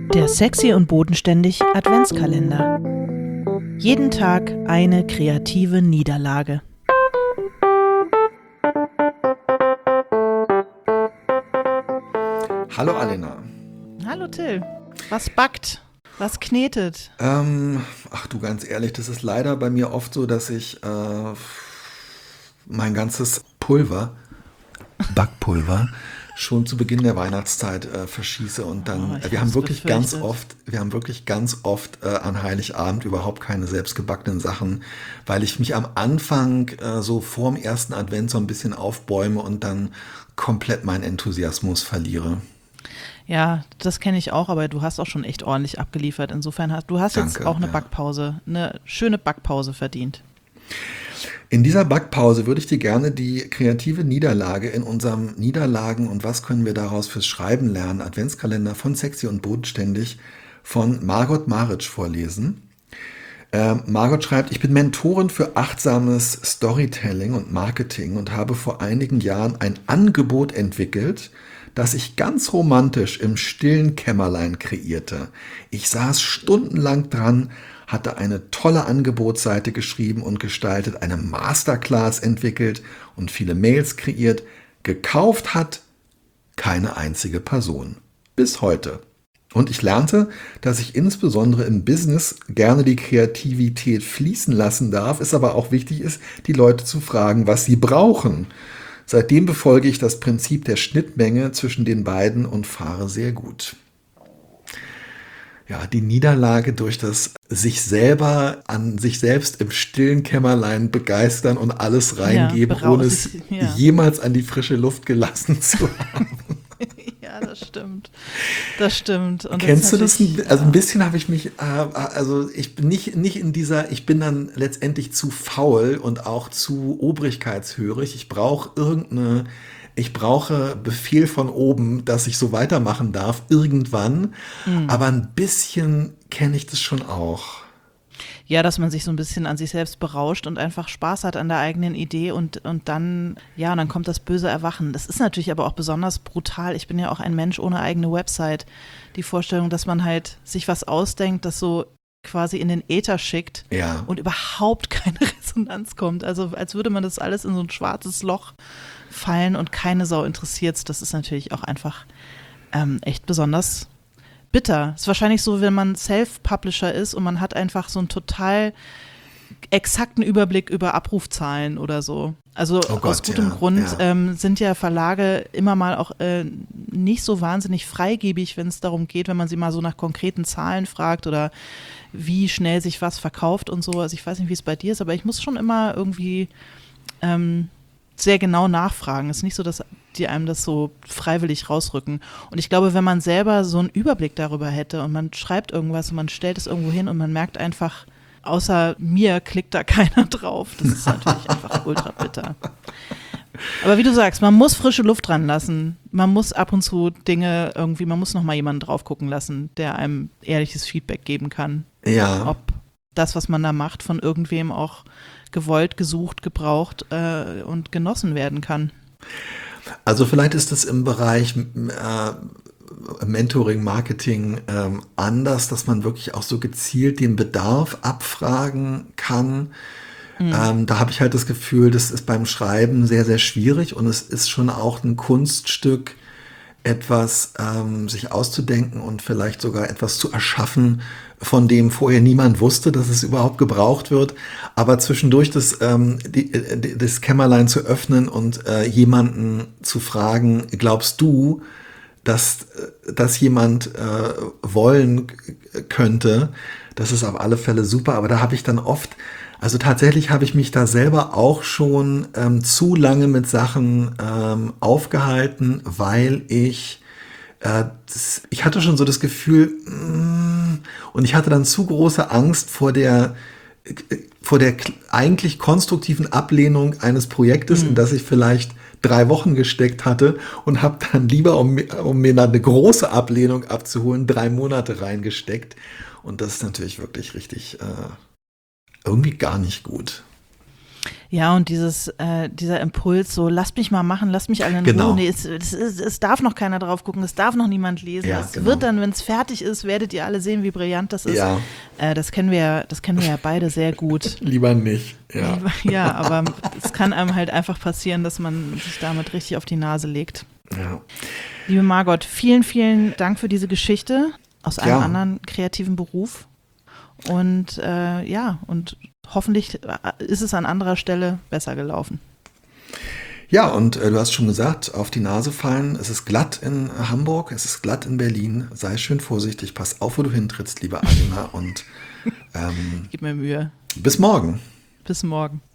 Der Sexy und Bodenständig Adventskalender. Jeden Tag eine kreative Niederlage. Hallo Alena. Hallo Till. Was backt? Was knetet? Ach du, ganz ehrlich, das ist leider bei mir oft so, dass ich mein ganzes Backpulver, schon zu Beginn der Weihnachtszeit verschieße und dann, wir haben wirklich ganz oft an Heiligabend überhaupt keine selbstgebackenen Sachen, weil ich mich am Anfang so vorm ersten Advent so ein bisschen aufbäume und dann komplett meinen Enthusiasmus verliere. Ja, das kenne ich auch, aber du hast auch schon echt ordentlich abgeliefert. Insofern hast du jetzt auch eine Backpause, eine schöne Backpause verdient. In dieser Backpause würde ich dir gerne die kreative Niederlage in unserem Niederlagen und was können wir daraus fürs Schreiben lernen Adventskalender von Sexy und Bodenständig von Margot Maric vorlesen. Margot schreibt, ich bin Mentorin für achtsames Storytelling und Marketing und habe vor einigen Jahren ein Angebot entwickelt, das ich ganz romantisch im stillen Kämmerlein kreierte. Ich saß stundenlang dran, hatte eine tolle Angebotsseite geschrieben und gestaltet, eine Masterclass entwickelt und viele Mails kreiert. Gekauft hat keine einzige Person. Bis heute. Und ich lernte, dass ich insbesondere im Business gerne die Kreativität fließen lassen darf, es aber auch wichtig ist, die Leute zu fragen, was sie brauchen. Seitdem befolge ich das Prinzip der Schnittmenge zwischen den beiden und fahre sehr gut. Ja, die Niederlage durch das sich selber an sich selbst im stillen Kämmerlein begeistern und alles reingeben, ohne es jemals an die frische Luft gelassen zu haben. Ja, das stimmt. Das stimmt. Und kennst du das? Also ein bisschen habe ich mich, also ich bin nicht in dieser, ich bin dann letztendlich zu faul und auch zu obrigkeitshörig. Ich brauche Befehl von oben, dass ich so weitermachen darf, irgendwann. Aber ein bisschen kenne ich das schon auch. Ja, dass man sich so ein bisschen an sich selbst berauscht und einfach Spaß hat an der eigenen Idee und dann, ja, und dann kommt das böse Erwachen. Das ist natürlich aber auch besonders brutal. Ich bin ja auch ein Mensch ohne eigene Website. Die Vorstellung, dass man halt sich was ausdenkt, das so quasi in den Äther schickt und überhaupt keine Resonanz kommt. Also als würde man das alles in so ein schwarzes Loch fallen und keine Sau interessiert. Das ist natürlich auch einfach echt besonders bitter. Ist wahrscheinlich so, wenn man Self-Publisher ist und man hat einfach so einen total exakten Überblick über Abrufzahlen oder so. Also aus gutem Grund sind ja Verlage immer mal auch nicht so wahnsinnig freigebig, wenn es darum geht, wenn man sie mal so nach konkreten Zahlen fragt oder wie schnell sich was verkauft und so. Also ich weiß nicht, wie es bei dir ist, aber ich muss schon immer irgendwie sehr genau nachfragen. Es ist nicht so, dass die einem das so freiwillig rausrücken. Und ich glaube, wenn man selber so einen Überblick darüber hätte und man schreibt irgendwas und man stellt es irgendwo hin und man merkt einfach, außer mir klickt da keiner drauf. Das ist natürlich einfach ultra bitter. Aber wie du sagst, man muss frische Luft dran lassen. Man muss ab und zu Dinge irgendwie, man muss nochmal jemanden drauf gucken lassen, der einem ehrliches Feedback geben kann. Ja. Ob das, was man da macht, von irgendwem auch gewollt, gesucht, gebraucht und genossen werden kann. Also vielleicht ist das im Bereich Mentoring, Marketing anders, dass man wirklich auch so gezielt den Bedarf abfragen kann. Da habe ich halt das Gefühl, das ist beim Schreiben sehr, sehr schwierig und es ist schon auch ein Kunststück, etwas sich auszudenken und vielleicht sogar etwas zu erschaffen, von dem vorher niemand wusste, dass es überhaupt gebraucht wird. Aber zwischendurch das Kämmerlein zu öffnen und jemanden zu fragen, glaubst du, dass das jemand wollen könnte, das ist auf alle Fälle super. Aber da habe ich dann oft, also tatsächlich habe ich mich da selber auch schon zu lange mit Sachen aufgehalten, weil ich hatte schon so das Gefühl, und ich hatte dann zu große Angst vor der eigentlich konstruktiven Ablehnung eines Projektes, in das ich vielleicht 3 Wochen gesteckt hatte und habe dann lieber, um mir dann eine große Ablehnung abzuholen, 3 Monate reingesteckt. Und das ist natürlich wirklich richtig irgendwie gar nicht gut. Ja, und dieser Impuls, so lasst mich mal machen, lasst mich alle in Genau. Ruhe. Nee, es darf noch keiner drauf gucken, es darf noch niemand lesen. Ja, Es genau. wird dann, wenn es fertig ist, werdet ihr alle sehen, wie brillant das ist. Ja. Das kennen wir ja beide sehr gut. Lieber nicht. Ja. Ja, aber es kann einem halt einfach passieren, dass man sich damit richtig auf die Nase legt. Ja. Liebe Margot, vielen, vielen Dank für diese Geschichte aus einem Ja. anderen kreativen Beruf. Und und hoffentlich ist es an anderer Stelle besser gelaufen. Ja, und du hast schon gesagt, auf die Nase fallen. Es ist glatt in Hamburg, es ist glatt in Berlin. Sei schön vorsichtig, pass auf, wo du hintrittst, liebe Alina. Und Gib mir Mühe. bis morgen. Bis morgen.